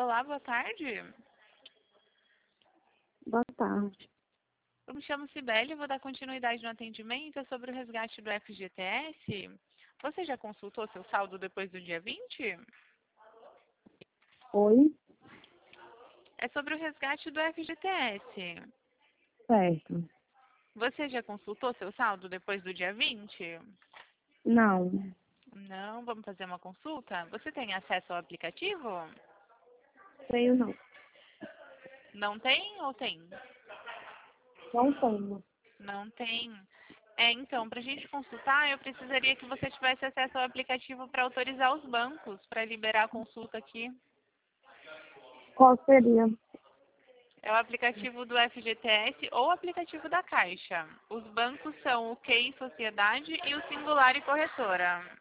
Olá, boa tarde. Boa tarde. Eu me chamo Cibele e vou dar continuidade no atendimento sobre o resgate do FGTS. Você já consultou seu saldo depois do dia 20? Oi? É sobre o resgate do FGTS. Certo. Você já consultou seu saldo depois do dia 20? Não, Não, vamos fazer uma consulta? Você tem acesso ao aplicativo? tenho não. Não tem ou tem? Não tenho. Não tem. Então, para a gente consultar, eu precisaria que você tivesse acesso ao aplicativo para autorizar os bancos, para liberar a consulta aqui. Qual seria? É o aplicativo do FGTS ou o aplicativo da Caixa. Os bancos são o QI Sociedade e o Singular e Corretora.